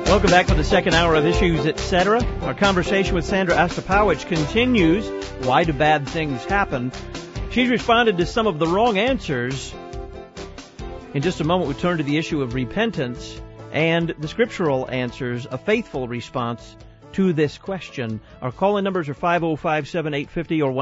Welcome back for the second hour of Issues, Etc. Our conversation with Sandra Ostapowicz continues. Why do bad things happen? She's responded to some of the wrong answers. In just a moment, we turn to the issue of repentance and the scriptural answers, a faithful response to this question. Our call-in numbers are 505-7850 or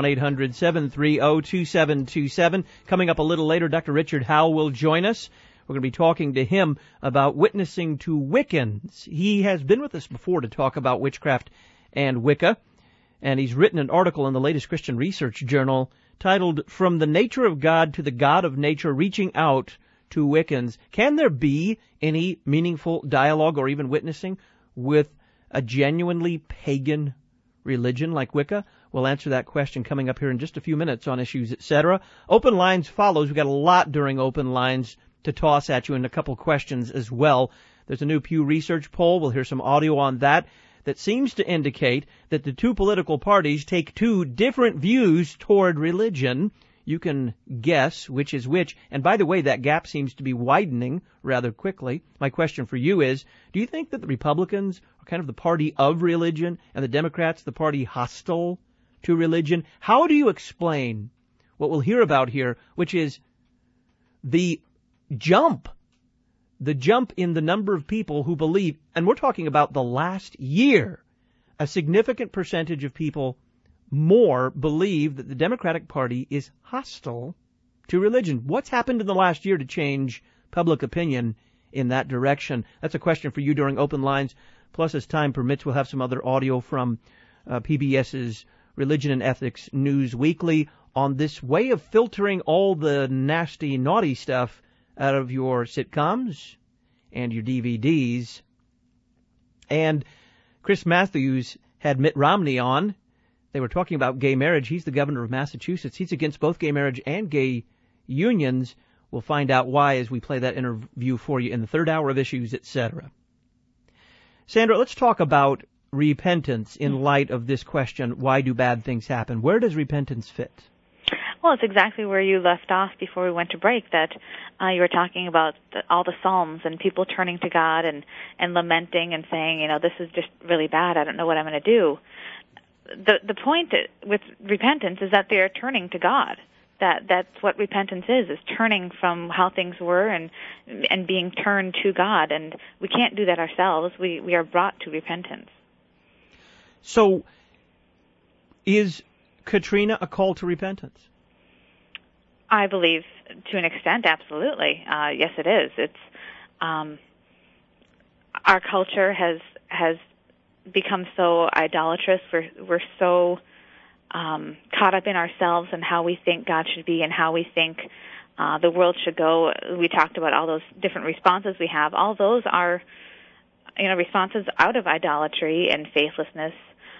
1-800-730-2727. Coming up a little later, Dr. Richard Howell will join us. We're going to be talking to him about witnessing to Wiccans. He has been with us before to talk about witchcraft and Wicca, and he's written an article in the latest Christian Research Journal titled, From the Nature of God to the God of Nature, Reaching Out to Wiccans. Can there be any meaningful dialogue or even witnessing with a genuinely pagan religion like Wicca? We'll answer that question coming up here in just a few minutes on Issues, Etc. Open Lines follows. We've got a lot during Open Lines to toss at you and a couple questions as well. There's a new Pew Research poll. We'll hear some audio on that seems to indicate that the two political parties take two different views toward religion. You can guess which is which. And by the way, that gap seems to be widening rather quickly. My question for you is, do you think that the Republicans are kind of the party of religion and the Democrats the party hostile to religion? How do you explain what we'll hear about here, which is the jump in the number of people who believe, and we're talking about the last year, a significant percentage of people more believe that the Democratic Party is hostile to religion. What's happened in the last year to change public opinion in that direction? That's a question for you during Open Lines. Plus, as time permits, we'll have some other audio from PBS's Religion and Ethics News Weekly on this way of filtering all the nasty, naughty stuff out of your sitcoms and your DVDs. And Chris Matthews had Mitt Romney on. They were talking about gay marriage. He's the governor of Massachusetts. He's against both gay marriage and gay unions. We'll find out why as we play that interview for you in the third hour of Issues, Etc. Sandra, let's talk about repentance in light of this question, why do bad things happen? Where does repentance fit? Well, it's exactly where you left off before we went to break, that you were talking about all the Psalms and people turning to God and lamenting and saying, this is just really bad. I don't know what I'm going to do. The point with repentance is that they are turning to God. That's what repentance is turning from how things were and being turned to God. And we can't do that ourselves. We are brought to repentance. So is Katrina a call to repentance? I believe to an extent, absolutely. Yes, it is. It's our culture has become so idolatrous. We're so caught up in ourselves and how we think God should be and how we think the world should go. We talked about all those different responses we have. All those are, responses out of idolatry and faithlessness.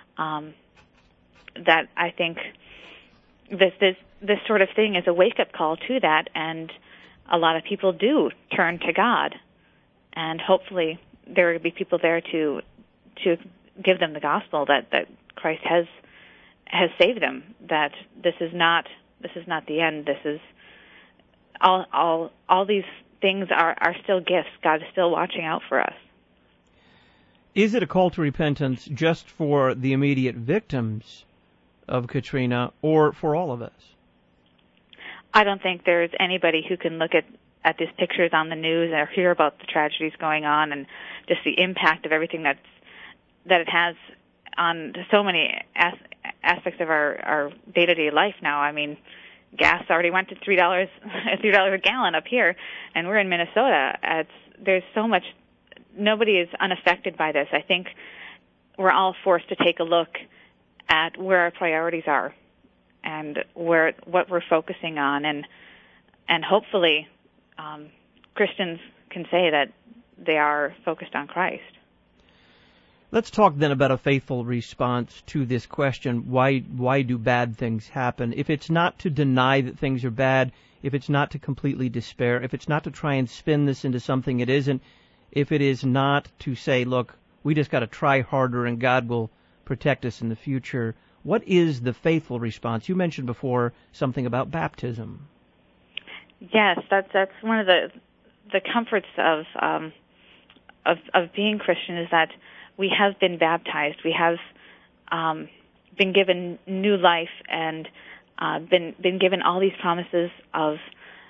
That I think this sort of thing is a wake-up call to that, and a lot of people do turn to God, and hopefully there will be people there to give them the gospel that Christ has saved them. That this is not the end. This is all these things are still gifts. God is still watching out for us. Is it a call to repentance just for the immediate victims of Katrina or for all of us? I don't think there's anybody who can look at these pictures on the news or hear about the tragedies going on and just the impact of everything that it has on so many aspects of our day-to-day life now. I mean, gas already went to $3 a gallon up here, and we're in Minnesota. There's so much. Nobody is unaffected by this. I think we're all forced to take a look at where our priorities are and what we're focusing on, and hopefully Christians can say that they are focused on Christ. Let's talk then about a faithful response to this question, why do bad things happen? If it's not to deny that things are bad, if it's not to completely despair, if it's not to try and spin this into something it isn't, if it is not to say, look, we just got to try harder and God will protect us in the future, what is the faithful response? You mentioned before something about baptism. Yes, that's one of the comforts of of being Christian is that we have been baptized. We have been given new life and been given all these promises of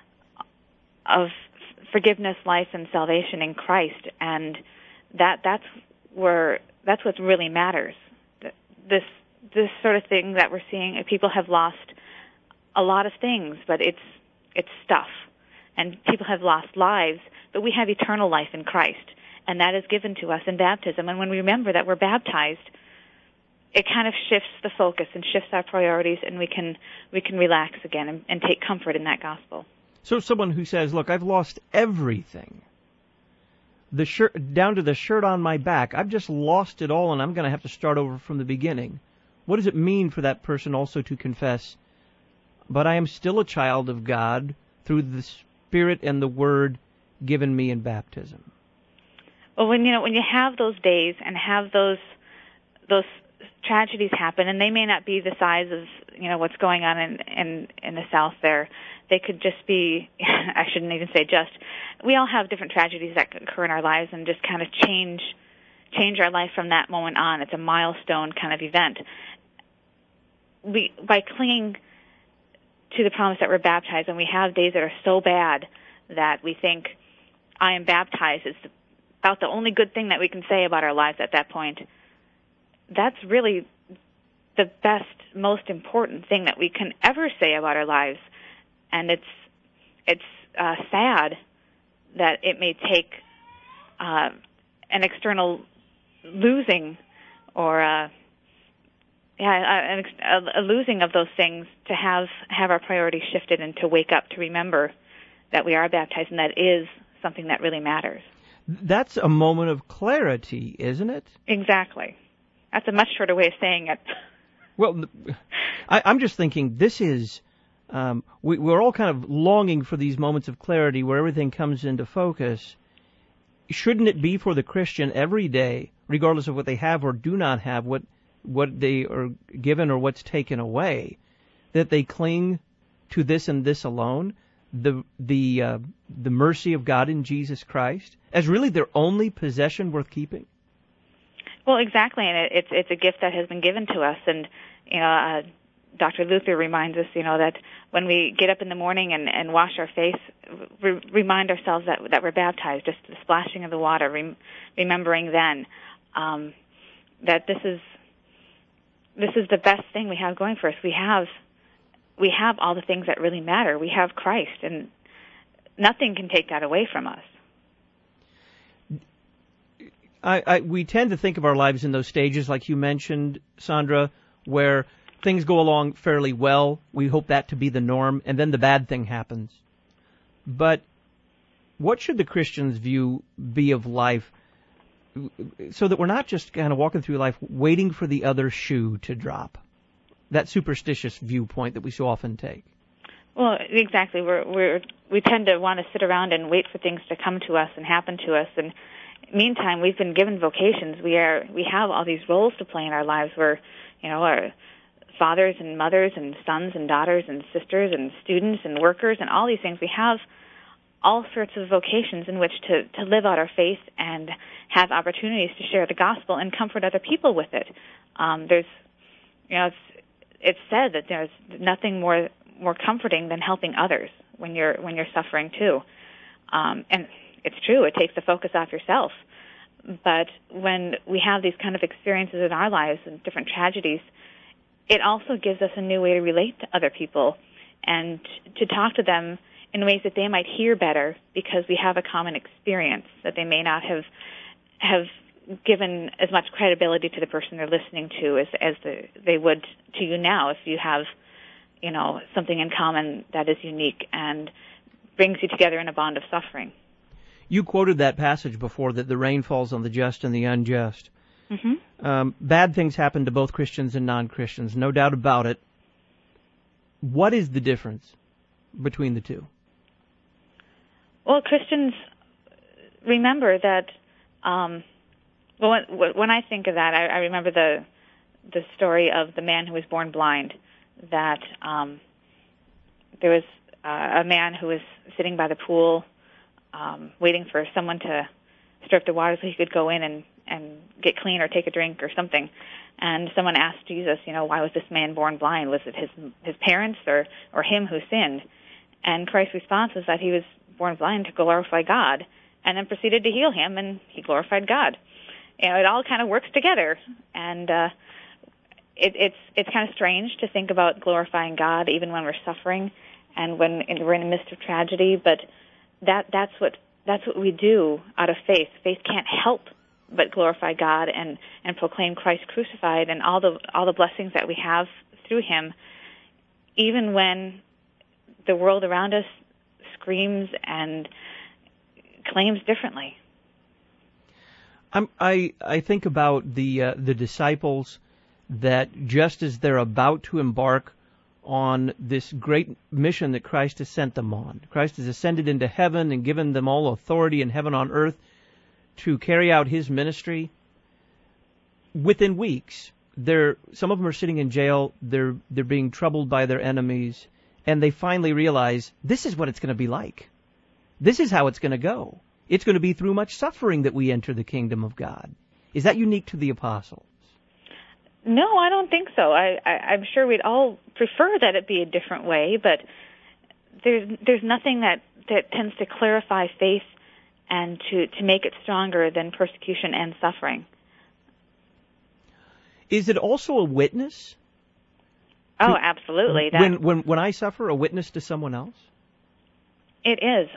forgiveness, life, and salvation in Christ, and that's what really matters. This sort of thing that we're seeing, people have lost a lot of things, but it's stuff, and people have lost lives, but we have eternal life in Christ, and that is given to us in baptism. And when we remember that we're baptized, it kind of shifts the focus and shifts our priorities, and we can relax again and take comfort in that gospel. So someone who says, look, I've lost everything, the shirt down to the shirt on my back, I've just lost it all and I'm going to have to start over from the beginning. What does it mean for that person also to confess, but I am still a child of God through the Spirit and the Word given me in baptism? Well, when you have those days and have those tragedies happen, and they may not be the size of what's going on in the South there. They could just be, I shouldn't even say just, we all have different tragedies that occur in our lives and just kind of change our life from that moment on. It's a milestone kind of event. By clinging to the promise that we're baptized, and we have days that are so bad that we think, I am baptized, it's about the only good thing that we can say about our lives at that point. That's really the best, most important thing that we can ever say about our lives. And it's sad that it may take an external losing or a losing of those things to have our priorities shifted and to wake up to remember that we are baptized and that is something that really matters. That's a moment of clarity, isn't it? Exactly. That's a much shorter way of saying it. Well, I'm just thinking this is, we're all kind of longing for these moments of clarity where everything comes into focus. Shouldn't it be for the Christian every day, regardless of what they have or do not have, what they are given or what's taken away, that they cling to this and this alone, the mercy of God in Jesus Christ, as really their only possession worth keeping? Well, exactly, and it's a gift that has been given to us, and Dr. Luther reminds us, that when we get up in the morning and wash our face, remind ourselves that we're baptized, just the splashing of the water, remembering then that this is the best thing we have going for us. We have all the things that really matter. We have Christ, and nothing can take that away from us. We tend to think of our lives in those stages, like you mentioned, Sandra, where things go along fairly well. We hope that to be the norm, and then the bad thing happens. But what should the Christian's view be of life so that we're not just kind of walking through life waiting for the other shoe to drop? That superstitious viewpoint that we so often take. Well, exactly. We tend to want to sit around and wait for things to come to us and happen to us, and meantime, we've been given vocations. We have all these roles to play in our lives. We're, our fathers and mothers and sons and daughters and sisters and students and workers and all these things. We have all sorts of vocations in which to live out our faith and have opportunities to share the gospel and comfort other people with it. It's said that there's nothing more comforting than helping others when you're suffering too. And it's true, it takes the focus off yourself. But when we have these kind of experiences in our lives and different tragedies, it also gives us a new way to relate to other people and to talk to them in ways that they might hear better because we have a common experience that they may not have given as much credibility to the person they're listening to as they would to you now if you have, something in common that is unique and brings you together in a bond of suffering. You quoted that passage before, that the rain falls on the just and the unjust. Mm-hmm. Bad things happen to both Christians and non-Christians, no doubt about it. What is the difference between the two? Well, Christians remember that, when I think of that, I remember the story of the man who was born blind, that there was a man who was sitting by the pool waiting for someone to stir up the water so he could go in and get clean or take a drink or something. And someone asked Jesus, why was this man born blind? Was it his parents or him who sinned? And Christ's response was that he was born blind to glorify God, and then proceeded to heal him, and he glorified God. It all kind of works together, and it's kind of strange to think about glorifying God even when we're suffering and when we're in the midst of tragedy. But that's what we do out of faith. Faith can't help but glorify God and proclaim Christ crucified and all the blessings that we have through Him, even when the world around us screams and claims differently. I think about the disciples, that just as they're about to embark on this great mission that Christ has sent them on, Christ has ascended into heaven and given them all authority in heaven on earth to carry out His ministry. Within weeks, some of them are sitting in jail. They're being troubled by their enemies, and they finally realize this is what it's going to be like. This is how it's going to go. It's going to be through much suffering that we enter the kingdom of God. Is that unique to the apostles? No, I don't think so. I'm sure we'd all prefer that it be a different way, but there's nothing that tends to clarify faith and to make it stronger than persecution and suffering. Is it also a witness? Oh, absolutely. When I suffer, a witness to someone else? It is.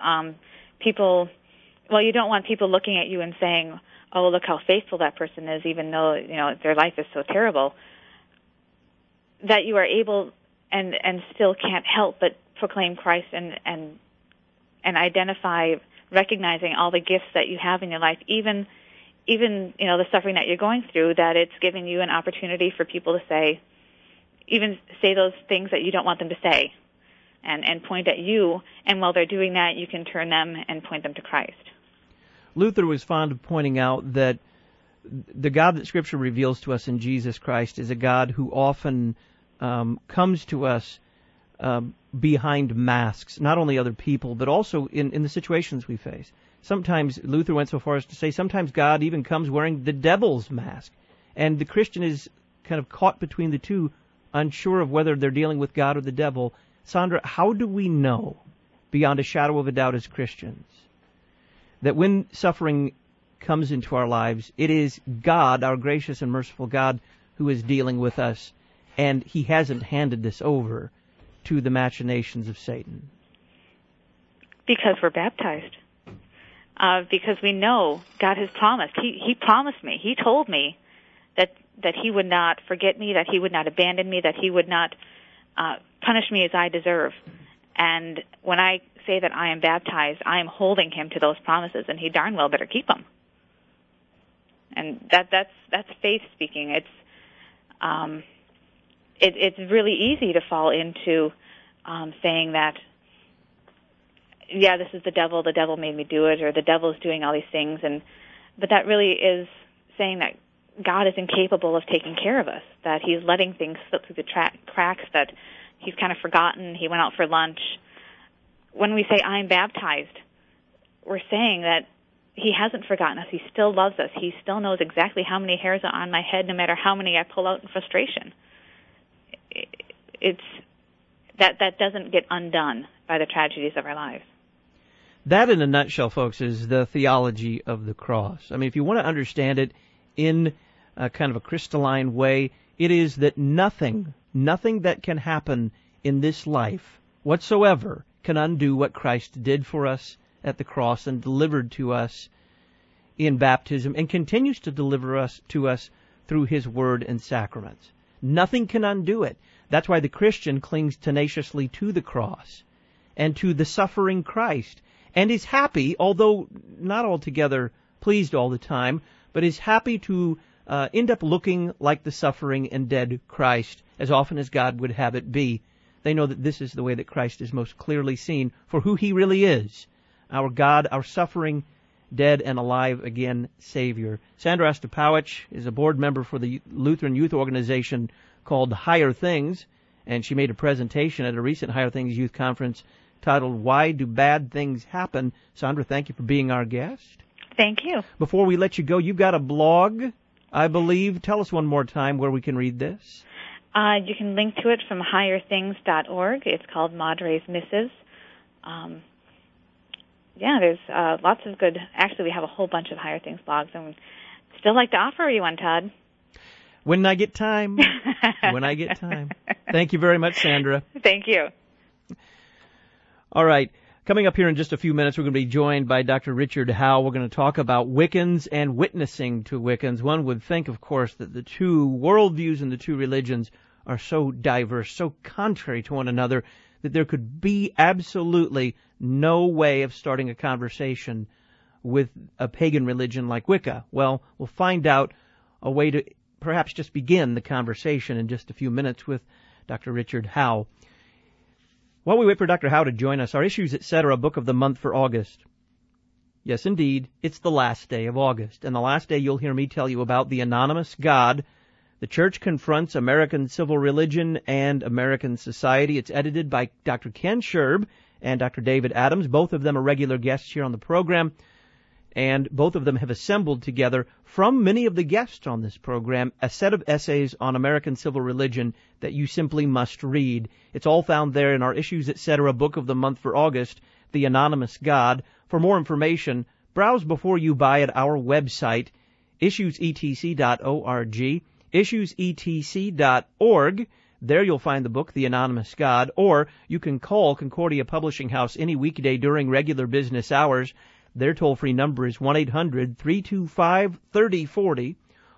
You don't want people looking at you and saying, oh, look how faithful that person is, even though, their life is so terrible. That you are able and still can't help but proclaim Christ and identify, recognizing all the gifts that you have in your life, even the suffering that you're going through, that it's giving you an opportunity for people to say those things that you don't want them to say, and point at you, and while they're doing that, you can turn them and point them to Christ. Luther was fond of pointing out that the God that Scripture reveals to us in Jesus Christ is a God who often comes to us behind masks, not only other people, but also in the situations we face. Sometimes, Luther went so far as to say, sometimes God even comes wearing the devil's mask, and the Christian is kind of caught between the two, unsure of whether they're dealing with God or the devil. Sandra, how do we know, beyond a shadow of a doubt as Christians, that when suffering comes into our lives, it is God, our gracious and merciful God, who is dealing with us, and He hasn't handed this over to the machinations of Satan? Because we're baptized. Because we know God has promised. He promised me. He told me that He would not forget me, that He would not abandon me, that He would not punish me as I deserve. And when I say that I am baptized, I am holding Him to those promises, and He darn well better keep them. And that's faith speaking. It's really easy to fall into saying that, yeah, this is the devil made me do it, or the devil is doing all these things, but that really is saying that God is incapable of taking care of us, that He's letting things slip through the cracks, that He's kind of forgotten, He went out for lunch. When we say, I'm baptized, we're saying that He hasn't forgotten us. He still loves us. He still knows exactly how many hairs are on my head, no matter how many I pull out in frustration. That doesn't get undone by the tragedies of our lives. That, in a nutshell, folks, is the theology of the cross. I mean, if you want to understand it in a kind of a crystalline way, it is that nothing that can happen in this life whatsoever can undo what Christ did for us at the cross and delivered to us in baptism, and continues to deliver to us through His Word and sacraments. Nothing can undo it. That's why the Christian clings tenaciously to the cross and to the suffering Christ, and is happy, although not altogether pleased all the time, but is happy to end up looking like the suffering and dead Christ as often as God would have it be. They know that this is the way that Christ is most clearly seen for who He really is, our God, our suffering, dead and alive again Savior. Sandra Ostapowicz is a board member for the Lutheran youth organization called Higher Things, and she made a presentation at a recent Higher Things youth conference titled, Why Do Bad Things Happen? Sandra, thank you for being our guest. Thank you. Before we let you go, you've got a blog, I believe. Tell us one more time where we can read this. You can link to it from higherthings.org. It's called Madre's Missives. There's lots of good. Actually, we have a whole bunch of Higher Things blogs, and we'd still like to offer you one, Todd. When I get time. When I get time. Thank you very much, Sandra. Thank you. All right. Coming up here in just a few minutes, we're going to be joined by Dr. Richard Howe. We're going to talk about Wiccans and witnessing to Wiccans. One would think, of course, that the two worldviews and the two religions are so diverse, so contrary to one another, that there could be absolutely no way of starting a conversation with a pagan religion like Wicca. Well, we'll find out a way to perhaps just begin the conversation in just a few minutes with Dr. Richard Howe. While we wait for Dr. Howe to join us, our Issues Etc. book of the month for August. Yes, indeed, it's the last day of August, and the last day you'll hear me tell you about the anonymous God. The Church Confronts American Civil Religion and American Society. It's edited by Dr. Ken Sherb and Dr. David Adams. Both of them are regular guests here on the program, and both of them have assembled together from many of the guests on this program a set of essays on American civil religion that you simply must read. It's all found there in our Issues Etc. book of the month for August, The Anonymous God. For more information, browse before you buy at our website, issuesetc.org, issuesetc.org. There you'll find the book, The Anonymous God, or you can call Concordia Publishing House any weekday during regular business hours. Their toll-free number is 1-800-325-3040,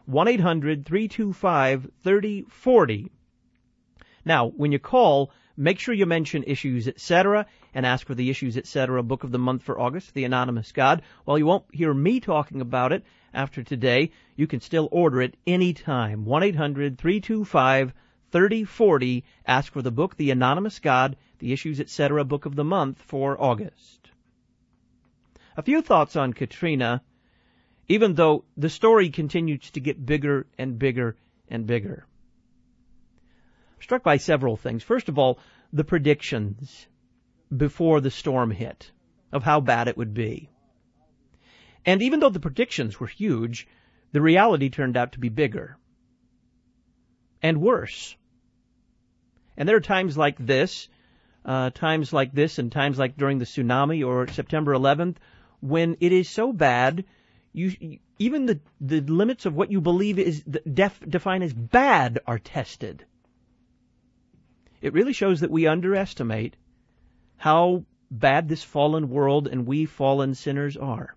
1-800-325-3040. Now, when you call, make sure you mention Issues Etc. and ask for the Issues Etc. book of the month for August, The Anonymous God. While you won't hear me talking about it after today, you can still order it anytime. 1-800-325-3040. Ask for the book, The Anonymous God, the Issues Etc. book of the month for August. A few thoughts on Katrina, even though the story continues to get bigger and bigger and bigger. I'm struck by several things. First of all, the predictions before the storm hit of how bad it would be. And even though the predictions were huge, the reality turned out to be bigger and worse. And there are times like this and times like during the tsunami or September 11th, when it is so bad, even the limits of what you believe is defined as bad are tested. It really shows that we underestimate how bad this fallen world and we fallen sinners are.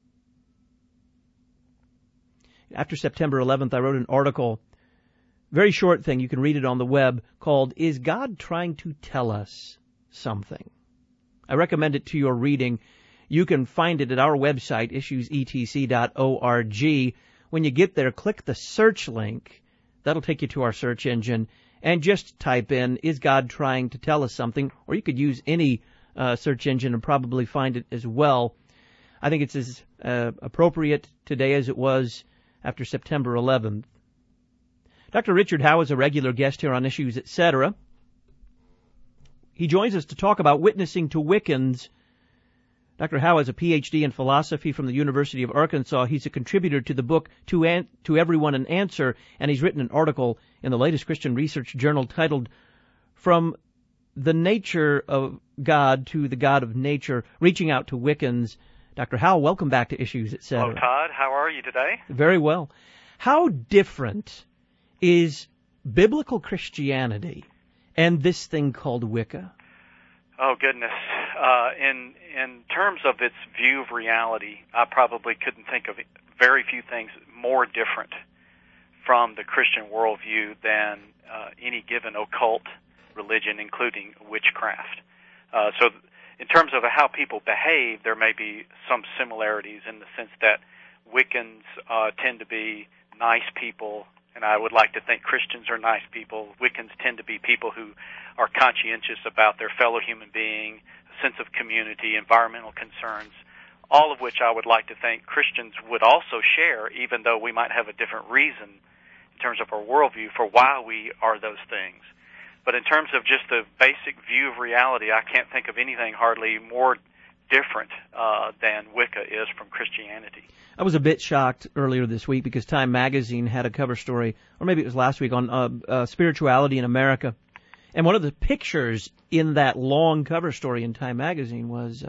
After September 11th, I wrote an article, very short thing, you can read it on the web, called, Is God Trying to Tell Us Something? I recommend it to your reading. You can find it at our website, issuesetc.org. When you get there, click the search link. That'll take you to our search engine. And just type in, Is God Trying to Tell Us Something? Or you could use any search engine and probably find it as well. I think it's as appropriate today as it was after September 11th. Dr. Richard Howe is a regular guest here on Issues Etc. He joins us to talk about witnessing to Wiccans. Dr. Howe has a Ph.D. in philosophy from the University of Arkansas. He's a contributor to the book To Everyone an Answer, and he's written an article in the latest Christian Research Journal titled From the Nature of God to the God of Nature, Reaching Out to Wiccans. Dr. Howe, welcome back to Issues Etc. Hello, Todd. How are you today? Very well. How different is biblical Christianity and this thing called Wicca? Oh, goodness. In terms of its view of reality, I probably couldn't think of very few things more different from the Christian worldview than any given occult religion, including witchcraft. So in terms of how people behave, there may be some similarities in the sense that Wiccans tend to be nice people, and I would like to think Christians are nice people. Wiccans tend to be people who are conscientious about their fellow human being, a sense of community, environmental concerns, all of which I would like to think Christians would also share, even though we might have a different reason in terms of our worldview for why we are those things. But in terms of just the basic view of reality, I can't think of anything hardly more different than Wicca is from Christianity. I was a bit shocked earlier this week because Time Magazine had a cover story, or maybe it was last week, on spirituality in America. And one of the pictures in that long cover story in Time Magazine was,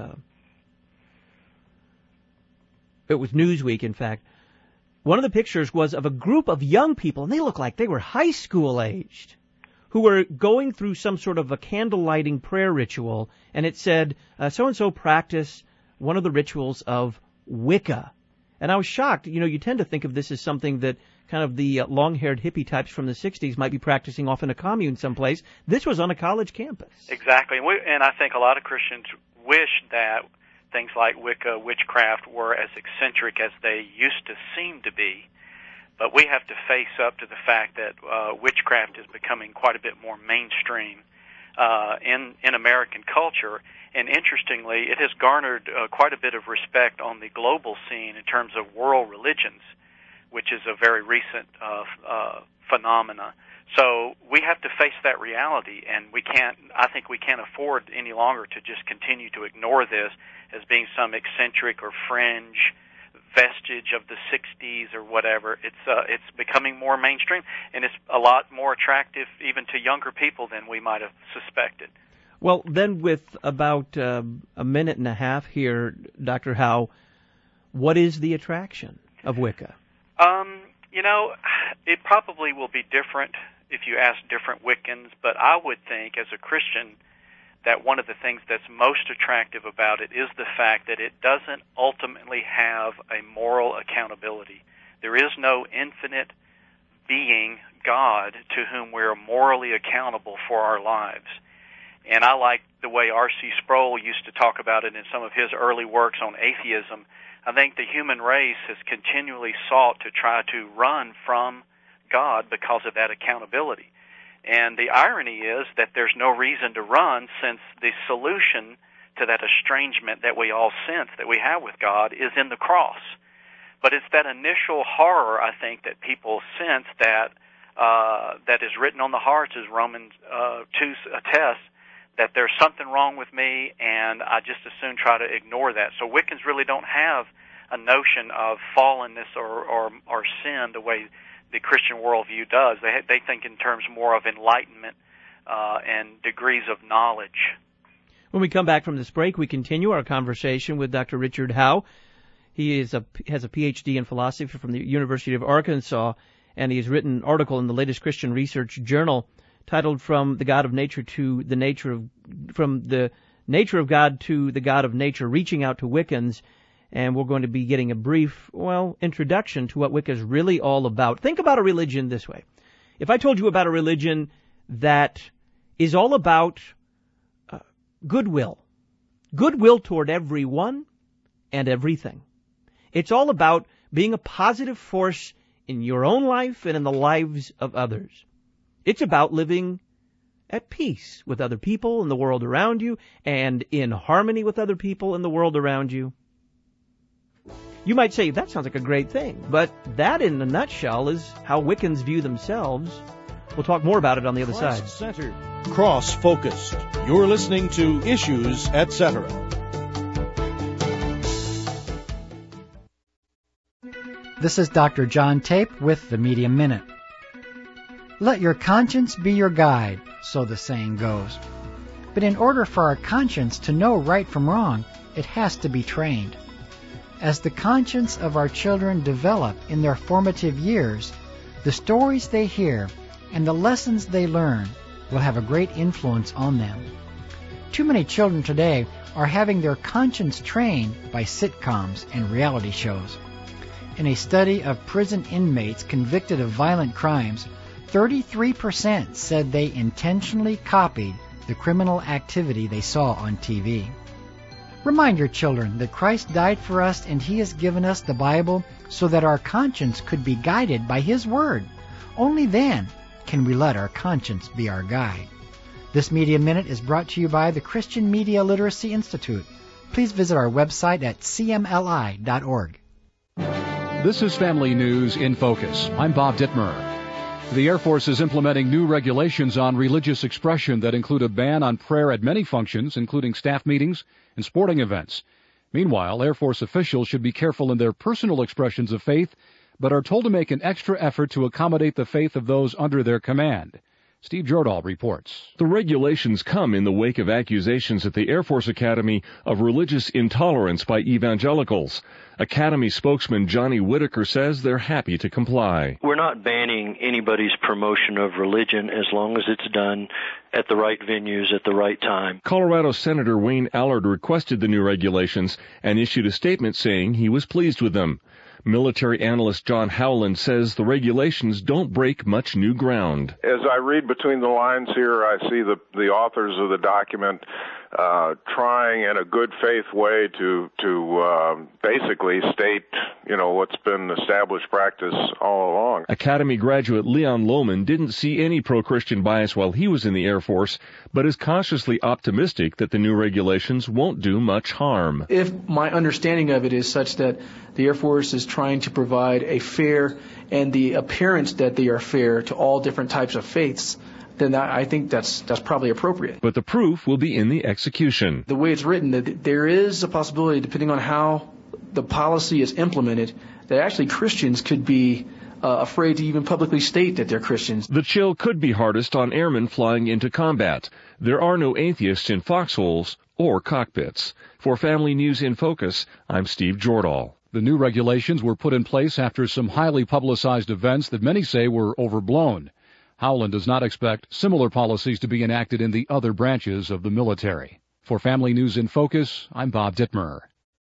it was Newsweek, in fact. One of the pictures was of a group of young people, and they looked like they were high school aged, who were going through some sort of a candle lighting prayer ritual, and it said, so-and-so practice one of the rituals of Wicca. And I was shocked. You know, you tend to think of this as something that kind of the long-haired hippie types from the 60s might be practicing off in a commune someplace. This was on a college campus. Exactly. And I think a lot of Christians wish that things like Wicca, witchcraft, were as eccentric as they used to seem to be. But we have to face up to the fact that witchcraft is becoming quite a bit more mainstream in American culture. And interestingly, it has garnered quite a bit of respect on the global scene in terms of world religions, which is a very recent phenomena. So we have to face that reality, and I think we can't afford any longer to just continue to ignore this as being some eccentric or fringe vestige of the 60s or whatever. It's becoming more mainstream, and it's a lot more attractive even to younger people than we might have suspected. Well, then with about a minute and a half here, Dr. Howe, what is the attraction of Wicca? It probably will be different if you ask different Wiccans, but I would think as a Christian that one of the things that's most attractive about it is the fact that it doesn't ultimately have a moral accountability. There is no infinite being, God, to whom we're morally accountable for our lives. And I like the way R.C. Sproul used to talk about it in some of his early works on atheism. I think the human race has continually sought to try to run from God because of that accountability. And the irony is that there's no reason to run, since the solution to that estrangement that we all sense that we have with God is in the cross. But it's that initial horror, I think, that people sense that is written on the hearts, as Romans 2 attests, that there's something wrong with me, and I just as soon try to ignore that. So Wiccans really don't have a notion of fallenness or sin the way the Christian worldview does. They think in terms more of enlightenment and degrees of knowledge. When we come back from this break, we continue our conversation with Dr. Richard Howe. He has a Ph.D. in philosophy from the University of Arkansas, and he has written an article in the latest Christian Research Journal titled "From the God of Nature to the Nature of From the Nature of God to the God of Nature, Reaching Out to Wiccans." And we're going to be getting a brief, introduction to what Wicca is really all about. Think about a religion this way. If I told you about a religion that is all about goodwill toward everyone and everything. It's all about being a positive force in your own life and in the lives of others. It's about living at peace with other people in the world around you and in harmony with other people in the world around you. You might say, that sounds like a great thing, but that in a nutshell is how Wiccans view themselves. We'll talk more about it on the other side. Christ-centered, cross-focused. You're listening to Issues, Etc. This is Dr. John Tape with the Media Minute. Let your conscience be your guide, so the saying goes. But in order for our conscience to know right from wrong, it has to be trained. As the conscience of our children develop in their formative years, the stories they hear and the lessons they learn will have a great influence on them. Too many children today are having their conscience trained by sitcoms and reality shows. In a study of prison inmates convicted of violent crimes, 33% said they intentionally copied the criminal activity they saw on TV. Remind your children that Christ died for us and He has given us the Bible so that our conscience could be guided by His Word. Only then can we let our conscience be our guide. This Media Minute is brought to you by the Christian Media Literacy Institute. Please visit our website at cmli.org. This is Family News in Focus. I'm Bob Dittmer. The Air Force is implementing new regulations on religious expression that include a ban on prayer at many functions, including staff meetings and sporting events. Meanwhile, Air Force officials should be careful in their personal expressions of faith, but are told to make an extra effort to accommodate the faith of those under their command. Steve Jordahl reports. The regulations come in the wake of accusations at the Air Force Academy of religious intolerance by evangelicals. Academy spokesman Johnny Whitaker says they're happy to comply. We're not banning anybody's promotion of religion as long as it's done at the right venues at the right time. Colorado Senator Wayne Allard requested the new regulations and issued a statement saying he was pleased with them. Military analyst John Howland says the regulations don't break much new ground. As I read between the lines here, I see the authors of the document trying in a good faith way to basically state, what's been established practice all along. Academy graduate Leon Lohman didn't see any pro-Christian bias while he was in the Air Force, but is cautiously optimistic that the new regulations won't do much harm. If my understanding of it is such that the Air Force is trying to provide a fair and the appearance that they are fair to all different types of faiths, then I think that's probably appropriate. But the proof will be in the execution. The way it's written, that there is a possibility, depending on how the policy is implemented, that actually Christians could be afraid to even publicly state that they're Christians. The chill could be hardest on airmen flying into combat. There are no atheists in foxholes or cockpits. For Family News in Focus, I'm Steve Jordahl. The new regulations were put in place after some highly publicized events that many say were overblown. Howland does not expect similar policies to be enacted in the other branches of the military. For Family News in Focus, I'm Bob Dittmer.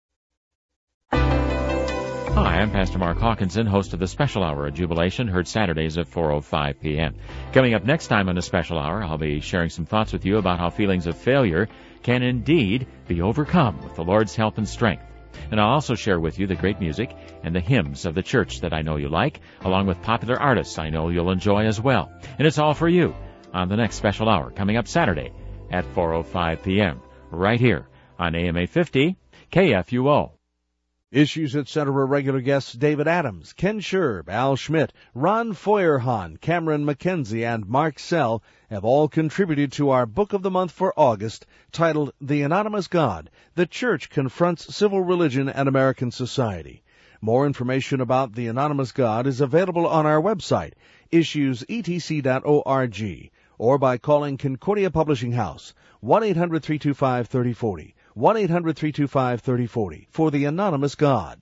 Hi, I'm Pastor Mark Hawkinson, host of the Special Hour at Jubilation, heard Saturdays at 4:05 p.m. Coming up next time on the Special Hour, I'll be sharing some thoughts with you about how feelings of failure can indeed be overcome with the Lord's help and strength. And I'll also share with you the great music and the hymns of the church that I know you like, along with popular artists I know you'll enjoy as well. And it's all for you on the next Special Hour, coming up Saturday at 4:05 p.m., right here on AM 850 KFUO. Issues Etc. regular guests David Adams, Ken Scherb, Al Schmidt, Ron Feuerhahn, Cameron McKenzie, and Mark Sell have all contributed to our Book of the Month for August, titled The Anonymous God, The Church Confronts Civil Religion and American Society. More information about The Anonymous God is available on our website, issuesetc.org, or by calling Concordia Publishing House, 1-800-325-3040. 1-800-325-3040 for The Anonymous God.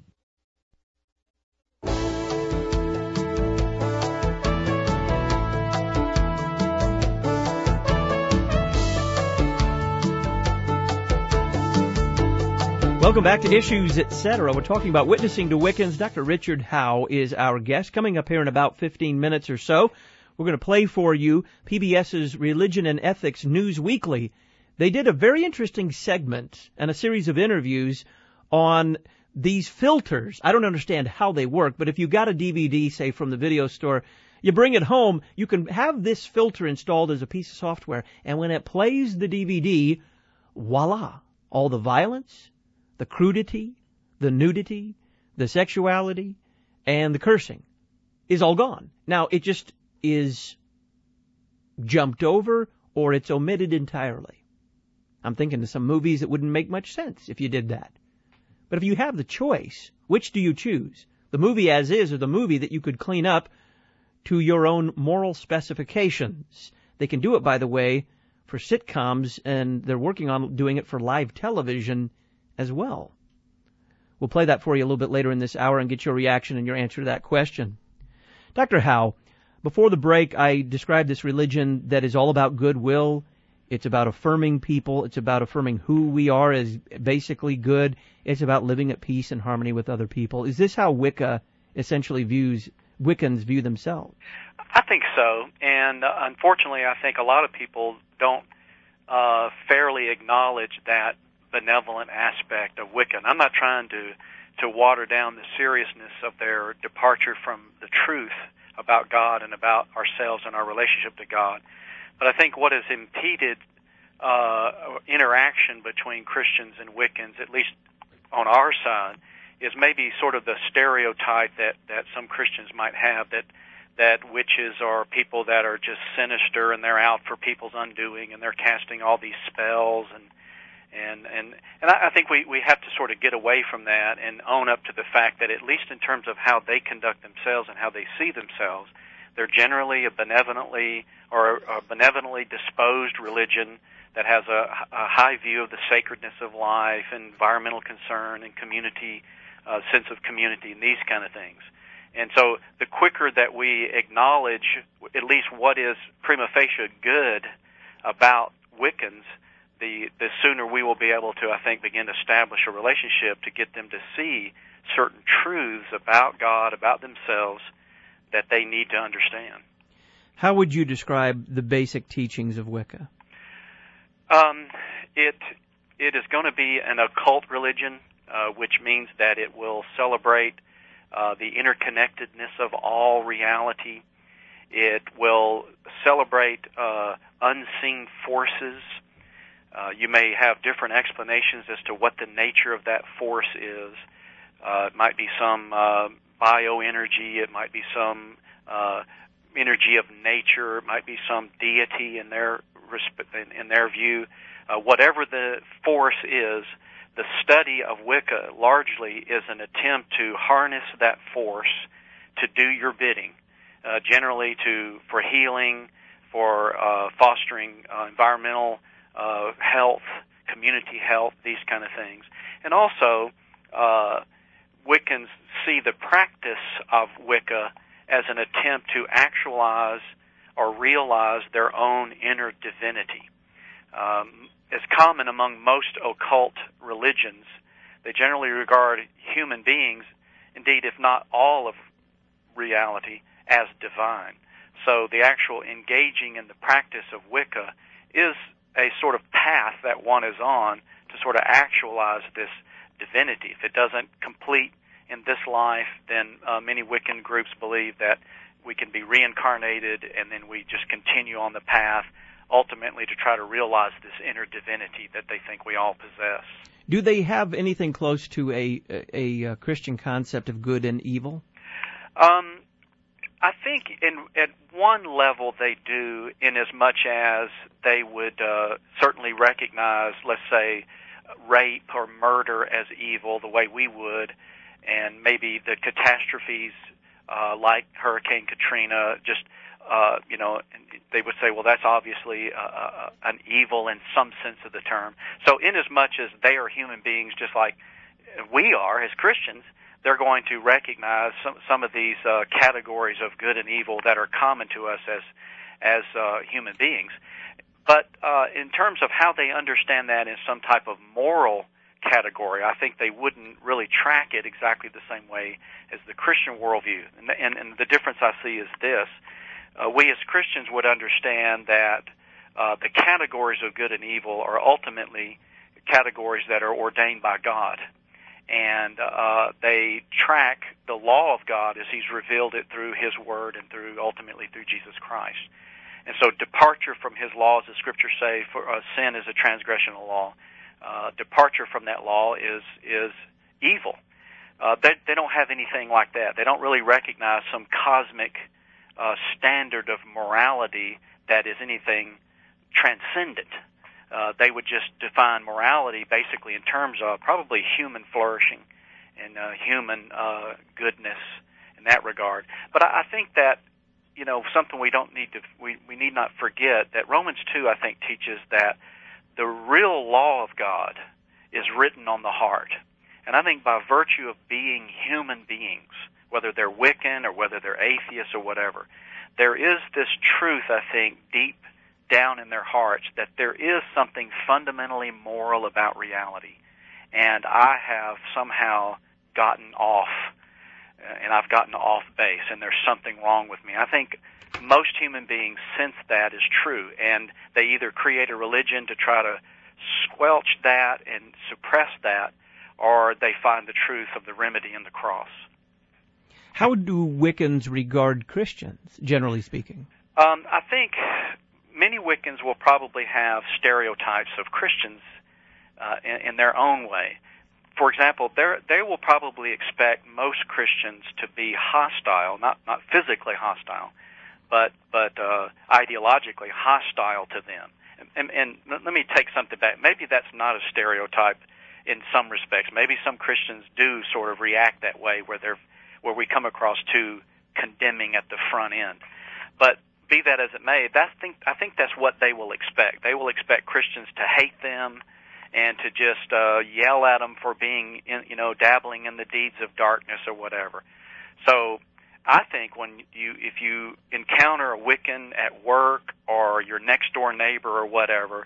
Welcome back to Issues Etc. We're talking about witnessing to Wiccans. Dr. Richard Howe is our guest. Coming up here in about 15 minutes or so, we're going to play for you PBS's Religion and Ethics News Weekly. They did a very interesting segment and a series of interviews on these filters. I don't understand how they work, but if you got a DVD, say, from the video store, you bring it home, you can have this filter installed as a piece of software, and when it plays the DVD, voila, all the violence, the crudity, the nudity, the sexuality, and the cursing is all gone. Now, it just is jumped over or it's omitted entirely. I'm thinking of some movies that wouldn't make much sense if you did that. But if you have the choice, which do you choose? The movie as is or the movie that you could clean up to your own moral specifications? They can do it, by the way, for sitcoms, and they're working on doing it for live television as well. We'll play that for you a little bit later in this hour and get your reaction and your answer to that question. Dr. Howe, before the break, I described this religion that is all about goodwill. It's about affirming people. It's about affirming who we are as basically good. It's about living at peace and harmony with other people. Is this how Wicca essentially Wiccans view themselves? I think so. And unfortunately, I think a lot of people don't fairly acknowledge that benevolent aspect of Wicca. And I'm not trying to water down the seriousness of their departure from the truth about God and about ourselves and our relationship to God. But I think what has impeded interaction between Christians and Wiccans, at least on our side, is maybe sort of the stereotype that some Christians might have that that witches are people that are just sinister and they're out for people's undoing and they're casting all these spells and I think we have to sort of get away from that and own up to the fact that at least in terms of how they conduct themselves and how they see themselves, they're generally a benevolently disposed religion that has a high view of the sacredness of life, and environmental concern, and community, sense of community, and these kind of things. And so the quicker that we acknowledge at least what is prima facie good about Wiccans, the sooner we will be able to, I think, begin to establish a relationship to get them to see certain truths about God, about themselves, that they need to understand. How would you describe the basic teachings of Wicca? It is going to be an occult religion, which means that it will celebrate the interconnectedness of all reality. It will celebrate unseen forces. You may have different explanations as to what the nature of that force is. It might be some bioenergy. It might be some energy of nature. It might be some deity in their view. Whatever the force is, the study of Wicca largely is an attempt to harness that force to do your bidding, generally for healing, for fostering environmental health, community health, these kind of things. And also, Wiccans see the practice of Wicca as an attempt to actualize or realize their own inner divinity. As common among most occult religions, they generally regard human beings, indeed if not all of reality, as divine. So the actual engaging in the practice of Wicca is a sort of path that one is on to sort of actualize this divinity. If it doesn't complete in this life, then many Wiccan groups believe that we can be reincarnated and then we just continue on the path ultimately to try to realize this inner divinity that they think we all possess. Do they have anything close to a Christian concept of good and evil? I think at one level they do, in as much as they would certainly recognize, let's say, rape or murder as evil the way we would, and maybe the catastrophes like Hurricane Katrina, just they would say, well, that's obviously an evil in some sense of the term. So in as much as they are human beings just like we are as Christians, they're going to recognize some of these categories of good and evil that are common to us as human beings. But in terms of how they understand that in some type of moral category, I think they wouldn't really track it exactly the same way as the Christian worldview. And the difference I see is this. We as Christians would understand that the categories of good and evil are ultimately categories that are ordained by God. And they track the law of God as He's revealed it through His Word and ultimately through Jesus Christ. And so departure from His laws, as Scriptures say, for sin is a transgression of law. Departure from that law is evil. They don't have anything like that. They don't really recognize some cosmic standard of morality that is anything transcendent. They would just define morality basically in terms of probably human flourishing and human goodness in that regard. But I think that, something we need not forget, that Romans 2, I think, teaches that the real law of God is written on the heart. And I think by virtue of being human beings, whether they're Wiccan or whether they're atheists or whatever, there is this truth, I think, deep down in their hearts that there is something fundamentally moral about reality. And I have somehow gotten off, and I've gotten off base, and there's something wrong with me. I think most human beings sense that is true, and they either create a religion to try to squelch that and suppress that, or they find the truth of the remedy in the cross. How do Wiccans regard Christians, generally speaking? I think many Wiccans will probably have stereotypes of Christians in their own way. for example, they will probably expect most Christians to be hostile, not physically hostile, but ideologically hostile to them. And let me take something back. Maybe that's not a stereotype in some respects. Maybe some Christians do sort of react that way, where we come across too condemning at the front end. But be that as it may, I think that's what they will expect. They will expect Christians to hate them and to just yell at them for being, dabbling in the deeds of darkness or whatever. So I think if you encounter a Wiccan at work or your next door neighbor or whatever,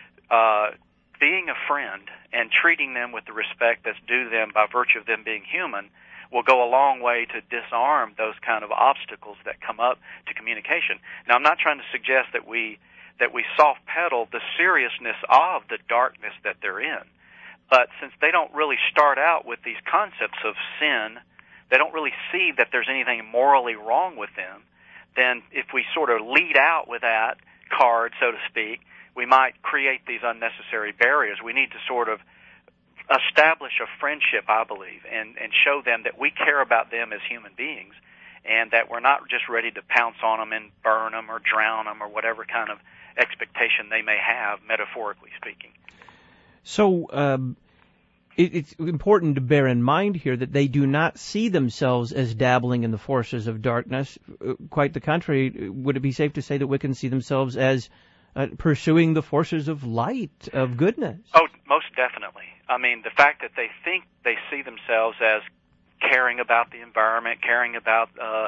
being a friend and treating them with the respect that's due them by virtue of them being human will go a long way to disarm those kind of obstacles that come up to communication. Now, I'm not trying to suggest that we soft pedal the seriousness of the darkness that they're in, but since they don't really start out with these concepts of sin, they don't really see that there's anything morally wrong with them, then if we sort of lead out with that card, so to speak, we might create these unnecessary barriers. We need to sort of establish a friendship, I believe, and show them that we care about them as human beings and that we're not just ready to pounce on them and burn them or drown them or whatever kind of expectation they may have, metaphorically speaking. So it's important to bear in mind here that they do not see themselves as dabbling in the forces of darkness. Quite the contrary. Would it be safe to say that Wiccans see themselves as pursuing the forces of light, of goodness? Oh, most definitely. I mean, the fact that they think they see themselves as caring about the environment, caring about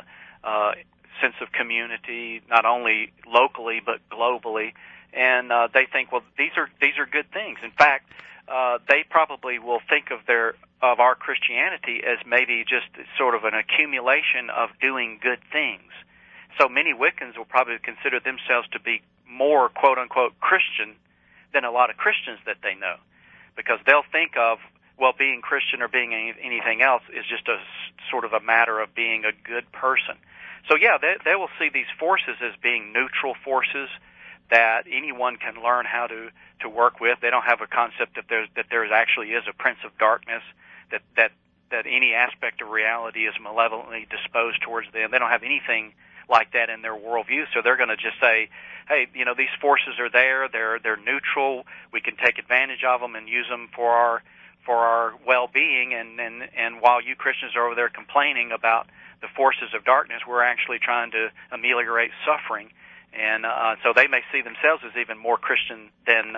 sense of community, not only locally but globally, and they think, well, these are good things. In fact, they probably will think of our Christianity as maybe just sort of an accumulation of doing good things. So many Wiccans will probably consider themselves to be more quote unquote Christian than a lot of Christians that they know, because they'll think of, well, being Christian or being anything else is just a sort of a matter of being a good person. So yeah, they will see these forces as being neutral forces that anyone can learn how to work with. They don't have a concept that there actually is a prince of darkness, that any aspect of reality is malevolently disposed towards them. They don't have anything like that in their worldview, so they're going to just say, hey, these forces are there, they're neutral, we can take advantage of them and use them for our well-being, and while you Christians are over there complaining about the forces of darkness, we're actually trying to ameliorate suffering. And so they may see themselves as even more Christian than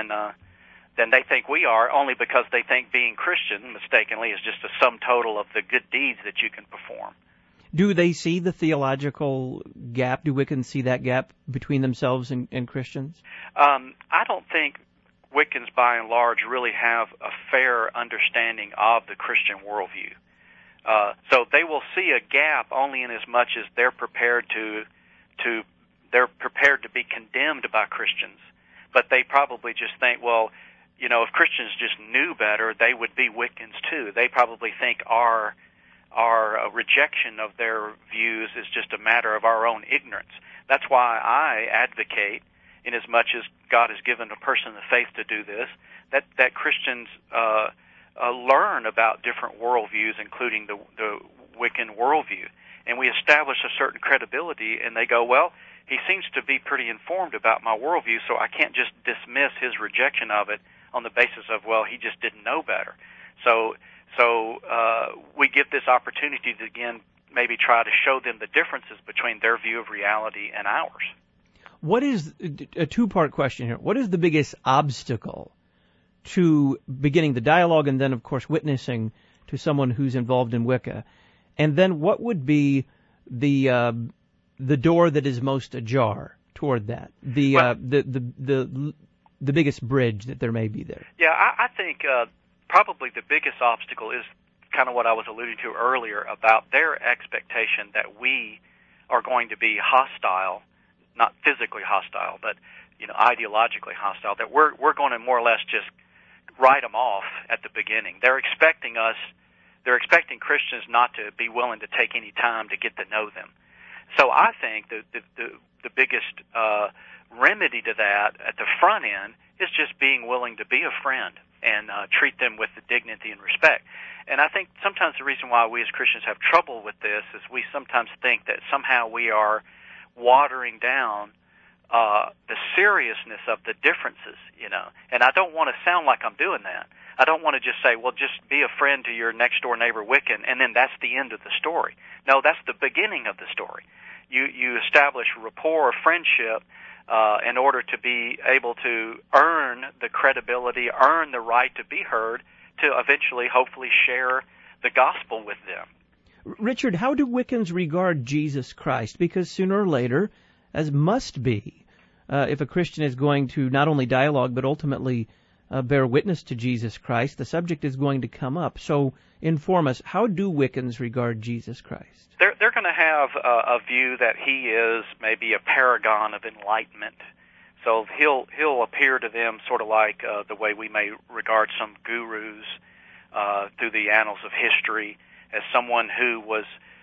they think we are, only because they think being Christian, mistakenly, is just a sum total of the good deeds that you can perform. Do they see the theological gap? Do Wiccans see that gap between themselves and Christians? I don't think Wiccans, by and large, really have a fair understanding of the Christian worldview. So they will see a gap only in as much as they're prepared to be condemned by Christians. But they probably just think, well, if Christians just knew better, they would be Wiccans too. They probably think our rejection of their views is just a matter of our own ignorance. That's why I advocate, in as much as God has given a person the faith to do this, that Christians learn about different worldviews, including the Wiccan worldview. And we establish a certain credibility, and they go, well, he seems to be pretty informed about my worldview, so I can't just dismiss his rejection of it on the basis of, well, he just didn't know better. So we give this opportunity to, again, maybe try to show them the differences between their view of reality and ours. What is a two-part question here? What is the biggest obstacle to beginning the dialogue and then, of course, witnessing to someone who's involved in Wicca? And then what would be the door that is most ajar toward that? The biggest bridge that there may be there? Yeah, I think probably the biggest obstacle is kind of what I was alluding to earlier about their expectation that we are going to be hostile, not physically hostile, but ideologically hostile, that we're going to more or less just write them off at the beginning. They're expecting Christians not to be willing to take any time to get to know them. So I think the biggest remedy to that at the front end is just being willing to be a friend and treat them with the dignity and respect. And I think sometimes the reason why we as Christians have trouble with this is we sometimes think that somehow we are watering down the seriousness of the differences, And I don't want to sound like I'm doing that. I don't want to just say, well, just be a friend to your next-door neighbor Wiccan, and then that's the end of the story. No, that's the beginning of the story. You establish rapport or friendship in order to be able to earn the credibility, earn the right to be heard, to eventually, hopefully, share the gospel with them. Richard, how do Wiccans regard Jesus Christ? Because sooner or later, as must be, if a Christian is going to not only dialogue but ultimately bear witness to Jesus Christ, the subject is going to come up. So inform us, how do Wiccans regard Jesus Christ? They're going to have a view that he is maybe a paragon of enlightenment. So he'll appear to them sort of like the way we may regard some gurus through the annals of history, as someone who was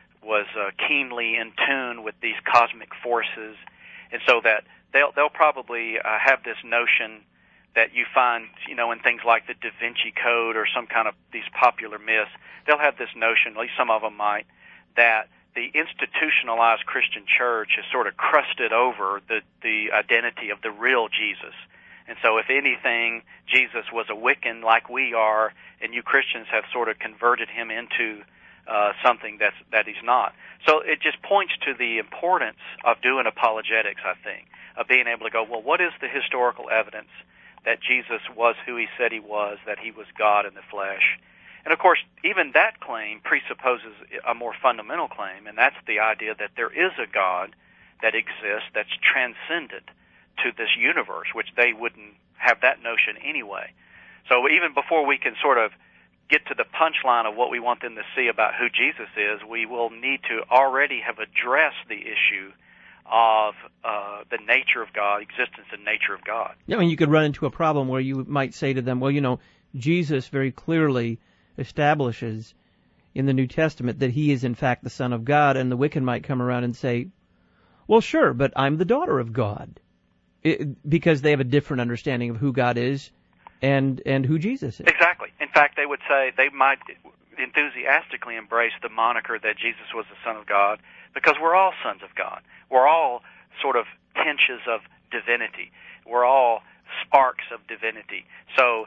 keenly in tune with these cosmic forces, and so that they'll probably have this notion that you find, in things like the Da Vinci Code or some kind of these popular myths. They'll have this notion, at least some of them might, that the institutionalized Christian church has sort of crusted over the identity of the real Jesus. And so if anything, Jesus was a Wiccan like we are, and you Christians have sort of converted him into something that he's not. So it just points to the importance of doing apologetics, I think, of being able to go, well, what is the historical evidence that Jesus was who he said he was, that he was God in the flesh? And, of course, even that claim presupposes a more fundamental claim, and that's the idea that there is a God that exists that's transcendent to this universe, which they wouldn't have that notion anyway. So even before we can sort of get to the punchline of what we want them to see about who Jesus is, we will need to already have addressed the issue of the nature of God, existence and nature of God. Yeah, I mean, you could run into a problem where you might say to them, well, Jesus very clearly establishes in the New Testament that he is in fact the Son of God, and the Wiccan might come around and say, well, sure, but I'm the daughter of God, because they have a different understanding of who God is and who Jesus is. Exactly. In fact, they would say they might enthusiastically embrace the moniker that Jesus was the Son of God, because we're all sons of God. We're all sort of tinges of divinity. We're all sparks of divinity. So,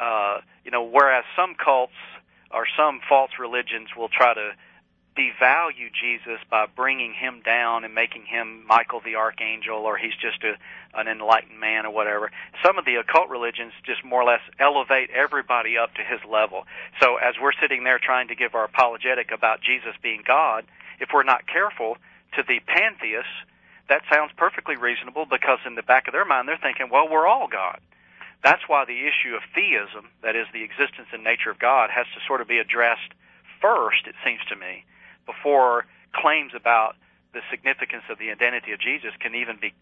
whereas some cults or some false religions will try to devalue Jesus by bringing him down and making him Michael the Archangel, or he's just an enlightened man or whatever. Some of the occult religions just more or less elevate everybody up to his level. So as we're sitting there trying to give our apologetic about Jesus being God, if we're not careful, to the pantheists, that sounds perfectly reasonable, because in the back of their mind they're thinking, well, we're all God. That's why the issue of theism, that is the existence and nature of God, has to sort of be addressed first, it seems to me, before claims about the significance of the identity of Jesus can even be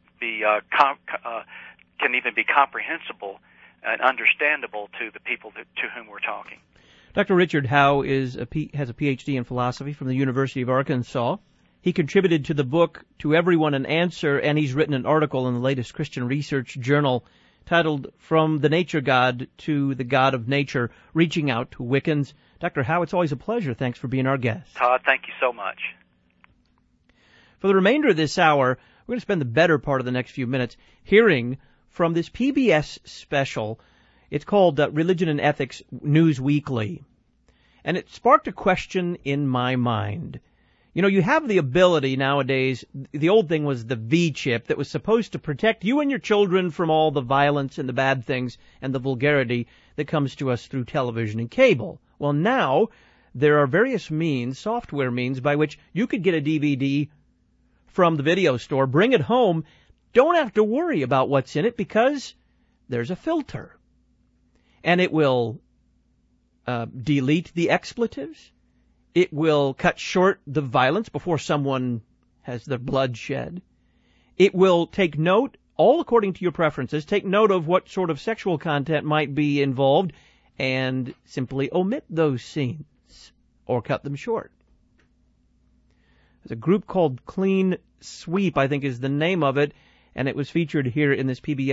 comprehensible and understandable to the people to whom we're talking. Dr. Richard Howe has a PhD in philosophy from the University of Arkansas. He contributed to the book To Everyone an Answer, and he's written an article in the latest Christian Research Journal titled From the Nature God to the God of Nature, Reaching Out to Wiccans. Dr. Howe, it's always a pleasure. Thanks for being our guest. Todd, thank you so much. For the remainder of this hour, we're going to spend the better part of the next few minutes hearing from this PBS special. It's called Religion and Ethics News Weekly. And it sparked a question in my mind. You have the ability nowadays, the old thing was the V-chip that was supposed to protect you and your children from all the violence and the bad things and the vulgarity that comes to us through television and cable. Well, now there are various means, software means, by which you could get a DVD from the video store, bring it home, don't have to worry about what's in it because there's a filter. And it will delete the expletives. It will cut short the violence before someone has their blood shed. It will take note, all according to your preferences, take note of what sort of sexual content might be involved and simply omit those scenes or cut them short. There's a group called Clean Sweep, I think is the name of it, and it was featured here in this PBS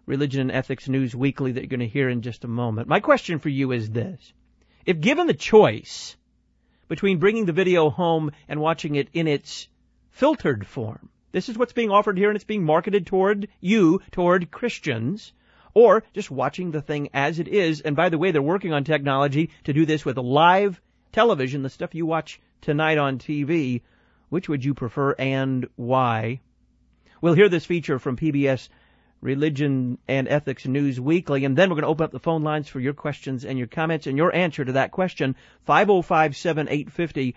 Religion and Ethics News Weekly that you're going to hear in just a moment. My question for you is this. If given the choice between bringing the video home and watching it in its filtered form, this is what's being offered here and it's being marketed toward you, toward Christians, or just watching the thing as it is. And by the way, they're working on technology to do this with live television, the stuff you watch tonight on TV. Which would you prefer and why? We'll hear this feature from PBS Religion and Ethics News Weekly, and then we're going to open up the phone lines for your questions and your comments and your answer to that question. 505-7850,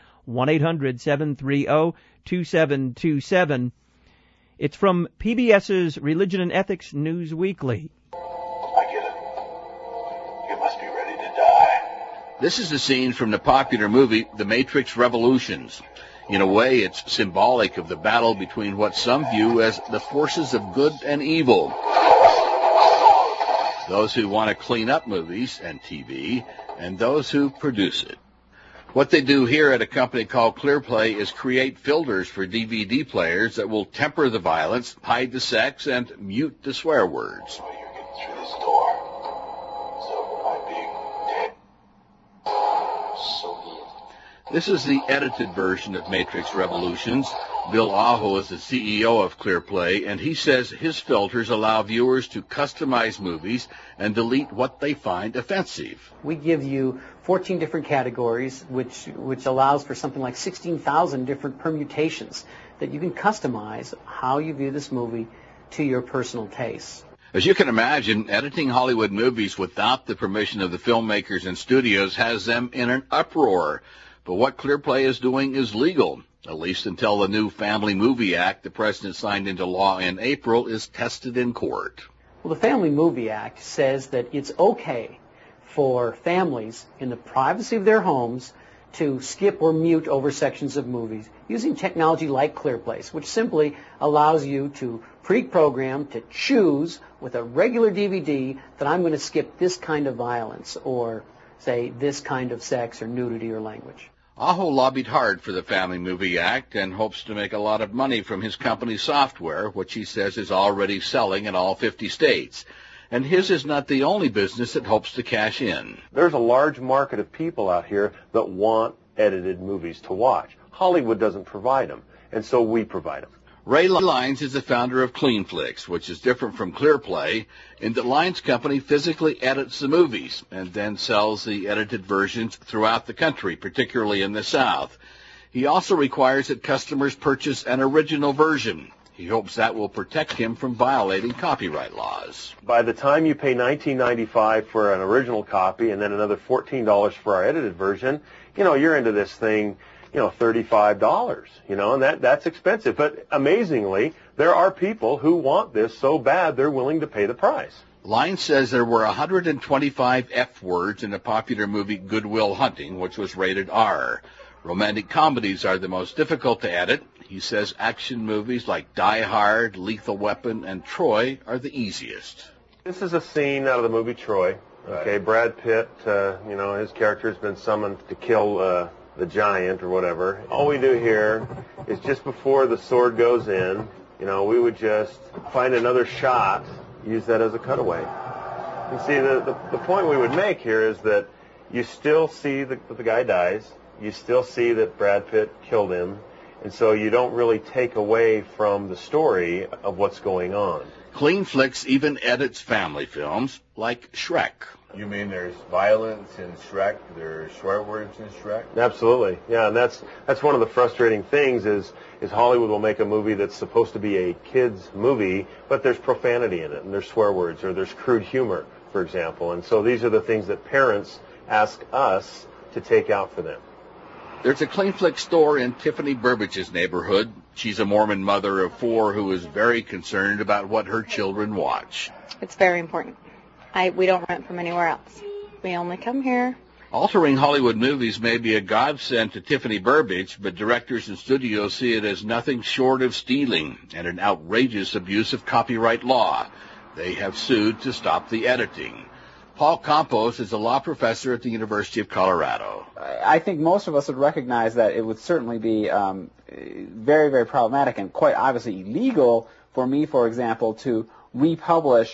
1-800-730-2727. It's from PBS's Religion and Ethics News Weekly. I get it. You must be ready to die. This is a scene from the popular movie The Matrix Revolutions. In a way, it's symbolic of the battle between what some view as the forces of good and evil. Those who want to clean up movies and TV, and those who produce it. What they do here at a company called ClearPlay is create filters for DVD players that will temper the violence, hide the sex, and mute the swear words. You're getting through this door. So by being dead. So good. This is the edited version of Matrix Revolutions. Bill Aho is the CEO of ClearPlay, and he says his filters allow viewers to customize movies and delete what they find offensive. We give you 14 different categories, which allows for something like 16,000 different permutations that you can customize how you view this movie to your personal tastes. As you can imagine, editing Hollywood movies without the permission of the filmmakers and studios has them in an uproar. But what ClearPlay is doing is legal, at least until the new Family Movie Act the President signed into law in April is tested in court. Well, the Family Movie Act says that it's okay for families in the privacy of their homes to skip or mute over sections of movies using technology like ClearPlace, which simply allows you to pre-program to choose with a regular DVD that I'm going to skip this kind of violence or, say, this kind of sex or nudity or language. Aho lobbied hard for the Family Movie Act and hopes to make a lot of money from his company's software, which he says is already selling in all 50 states. And his is not the only business that hopes to cash in. There's a large market of people out here that want edited movies to watch. Hollywood doesn't provide them, and so we provide them. Ray Lines is the founder of CleanFlix, which is different from ClearPlay, in that Lines Company physically edits the movies and then sells the edited versions throughout the country, particularly in the South. He also requires that customers purchase an original version. He hopes that will protect him from violating copyright laws. By the time you pay $19.95 for an original copy and then another $14 for our edited version, you're into this thing, $35, and that's expensive. But amazingly, there are people who want this so bad they're willing to pay the price. Line says there were 125 F words in the popular movie Good Will Hunting, which was rated R. Romantic comedies are the most difficult to edit. He says action movies like Die Hard, Lethal Weapon, and Troy are the easiest. This is a scene out of the movie Troy. Okay, right. Brad Pitt, his character has been summoned to kill the giant or whatever. All we do here is just before the sword goes in, we would just find another shot, use that as a cutaway. You see, the point we would make here is that you still see that the guy dies. You still see that Brad Pitt killed him. And so you don't really take away from the story of what's going on. CleanFlix even edits family films like Shrek. You mean there's violence in Shrek, there's swear words in Shrek? Absolutely, yeah, and that's one of the frustrating things is Hollywood will make a movie that's supposed to be a kid's movie, but there's profanity in it, and there's swear words, or there's crude humor, for example. And so these are the things that parents ask us to take out for them. There's a CleanFlix store in Tiffany Burbage's neighborhood. She's a Mormon mother of 4 who is very concerned about what her children watch. It's very important. We don't rent from anywhere else. We only come here. Altering Hollywood movies may be a godsend to Tiffany Burbage, but directors and studios see it as nothing short of stealing and an outrageous abuse of copyright law. They have sued to stop the editing. Paul Campos is a law professor at the University of Colorado. I think most of us would recognize that it would certainly be very, very problematic and quite obviously illegal for me, for example, to republish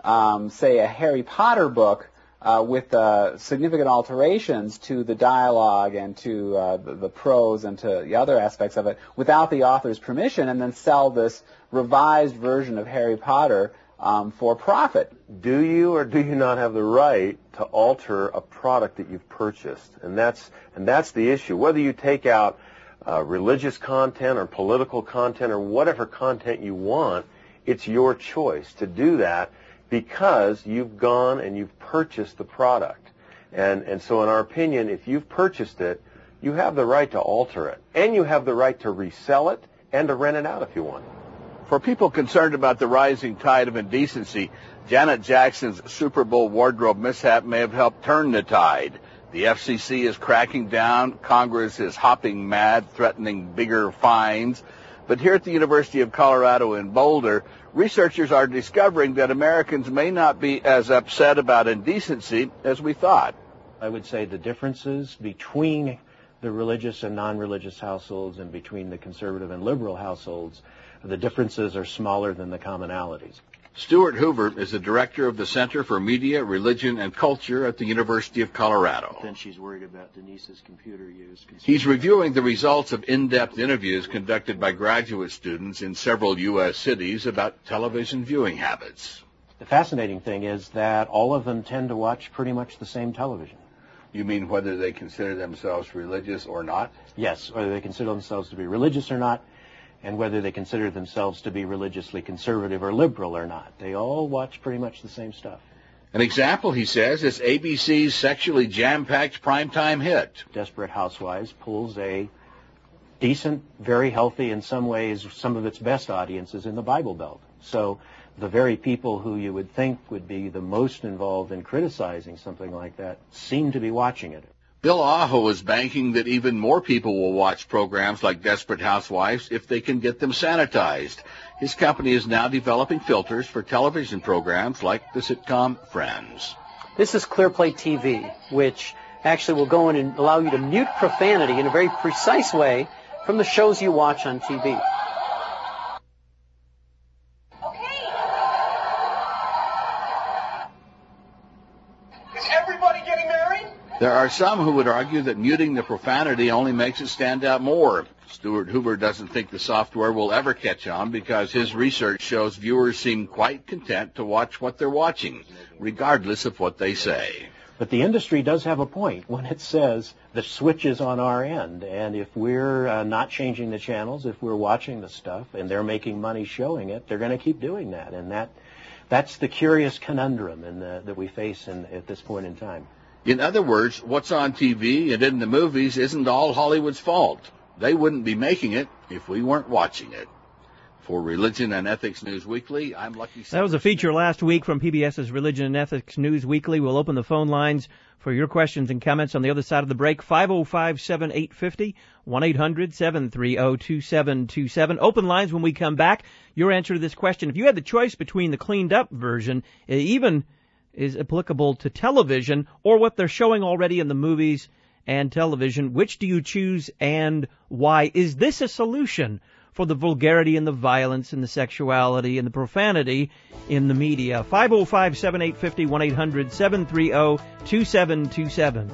say, a Harry Potter book with significant alterations to the dialogue and to the prose and to the other aspects of it without the author's permission, and then sell this revised version of Harry Potter for profit. Do you or do you not have the right to alter a product that you've purchased? And that's the issue. Whether you take out religious content or political content or whatever content you want, it's your choice to do that because you've gone and you've purchased the product. And so in our opinion, if you've purchased it, you have the right to alter it. And you have the right to resell it and to rent it out if you want. For people concerned about the rising tide of indecency, Janet Jackson's Super Bowl wardrobe mishap may have helped turn the tide. The FCC is cracking down. Congress is hopping mad, threatening bigger fines. But here at the University of Colorado in Boulder, researchers are discovering that Americans may not be as upset about indecency as we thought. I would say the differences between the religious and non-religious households and between the conservative and liberal households, the differences are smaller than the commonalities. Stuart Hoover is the director of the Center for Media, Religion, and Culture at the University of Colorado. Then she's worried about Denise's computer use. He's reviewing the results of in-depth interviews conducted by graduate students in several U.S. cities about television viewing habits. The fascinating thing is that all of them tend to watch pretty much the same television. You mean whether they consider themselves religious or not? Yes, whether they consider themselves to be religious or not, and whether they consider themselves to be religiously conservative or liberal or not. They all watch pretty much the same stuff. An example, he says, is ABC's sexually jam-packed primetime hit. Desperate Housewives pulls a decent, very healthy, in some ways, some of its best audiences in the Bible Belt. So the very people who you would think would be the most involved in criticizing something like that seem to be watching it. Bill Aho is banking that even more people will watch programs like Desperate Housewives if they can get them sanitized. His company is now developing filters for television programs like the sitcom Friends. This is ClearPlay TV, which actually will go in and allow you to mute profanity in a very precise way from the shows you watch on TV. There are some who would argue that muting the profanity only makes it stand out more. Stuart Hoover doesn't think the software will ever catch on because his research shows viewers seem quite content to watch what they're watching, regardless of what they say. But the industry does have a point when it says the switch is on our end, and if we're not changing the channels, if we're watching the stuff and they're making money showing it, they're going to keep doing that. And that's the curious conundrum that we face at this point in time. In other words, what's on TV and in the movies isn't all Hollywood's fault. They wouldn't be making it if we weren't watching it. For Religion and Ethics News Weekly, I'm Lucky Silverstein. That was a feature last week from PBS's Religion and Ethics News Weekly. We'll open the phone lines for your questions and comments on the other side of the break. 505-7850, 1-800-730-2727. Open lines when we come back. Your answer to this question. If you had the choice between the cleaned up version, it even is applicable to television, or what they're showing already in the movies and television, which do you choose and why? Is this a solution for the vulgarity and the violence and the sexuality and the profanity in the media? 505-7850, 1-800-730-2727.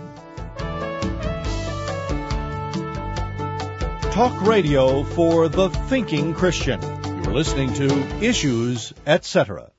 Talk radio for the thinking Christian. You're listening to Issues, Etc.